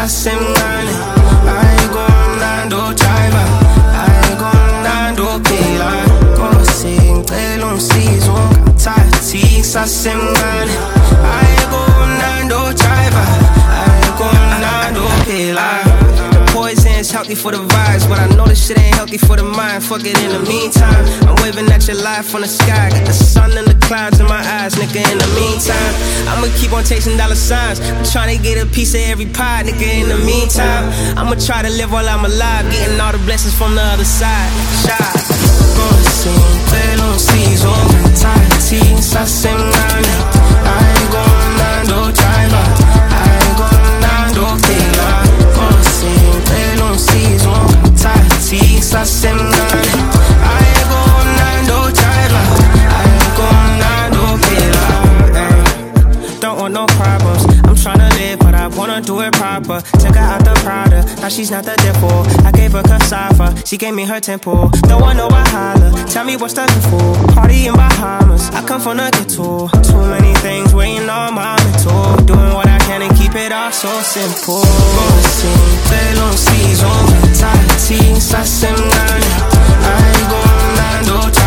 semngane ayikona driver ayikona phila Nkosi ngicela ungisize ungithathi sasemncane ayikona driver ayikona phila Poison's healthy for the vibes, but I know this shit ain't healthy for the mind. Fuck it in the meantime. I'm waving at your life on the sky. Got the sun and the clouds in my eyes, nigga. In the meantime, I'ma keep on chasing dollar signs. I'm trying to get a piece of every pie, nigga. In the meantime, I'ma try to live while I'm alive, getting all the blessings from the other side. Shy. Nkosi ngicela ungisize ungithathi sasemncane ayikona driver ayikona phila Tati sasemngane ayikona driver ayikona phila Don't want no problems I'm tryna live but I wanna do it proper Took her out the Prada Now she's not the devil I gave her cassava She gave me her tempo Don't want no holla Tell me what's the for Party in Bahamas I come from the ghetto Too many things weighing on my mental Doing what I can and keep it all so simple Nkosi ngicela ungisize ungithathi sasemncane ayikona